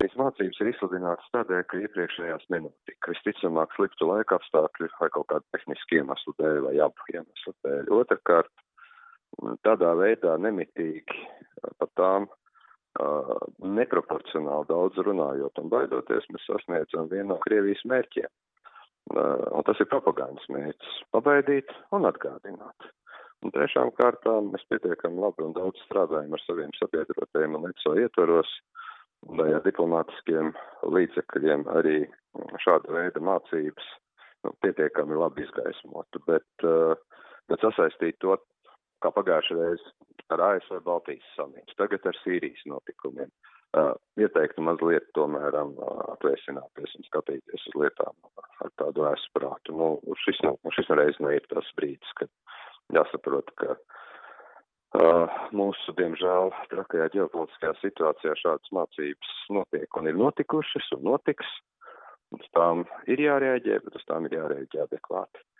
Šīs mācības ir izsludinātas tādēļ, ka iepriekšējās nenotika. Visticamāk sliktu laika apstākļu vai kaut kādu tehnisku iemeslu dēļ vai abu iemeslu dēļ. Otrkārt, tādā veidā nemitīgi par tām neproporcionāli daudz runājot un baidoties, mēs sasniedzam vienu no Krievijas mērķiem. Un tas ir propagandas mērķis – pabaidīt un atgādināt. Un trešām kārtām mēs pietiekami labi un daudz strādājam ar saviem sabiedrotajiem un ECO ietvaros, lai ar diplomātiskiem līdzekļiem arī šāda veida mācības pietiekami labi izgaismotu, bet sasaistīt to, kā pagājušajā reizē ar ASV Baltijas samītu, tagad ar Sīrijas notikumiem. Ieteiktu mazliet tomēr atvēsināties un skatīties uz lietām ar tādu ēsprātu. Šis reiz ir tas brīdis, kad jāsaprot, ka mūsu, diemžēl, trakajā ģeopolitiskajā situācijā šādas mācības notiek un ir notikušas un notiks. Uz tām ir jārēģē, bet uz tām ir jārēģē adekvāti.